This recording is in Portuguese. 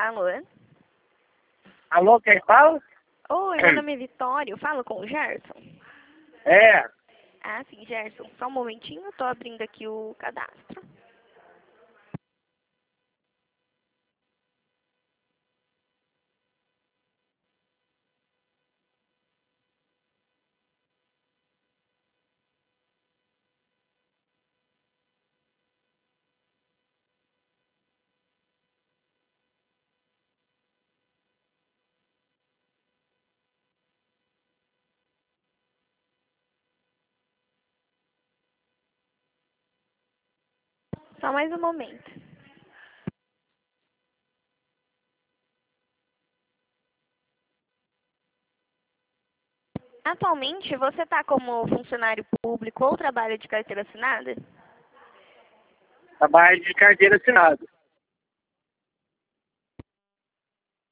Alô? Alô, quem fala? Oi, meu nome é Vitória, eu falo com o Gerson. É, Ah, sim, Gerson, só um momentinho, eu tô abrindo aqui o cadastro. Só mais um momento. Atualmente, você está como funcionário público ou trabalha de carteira assinada? trabalho de carteira assinada.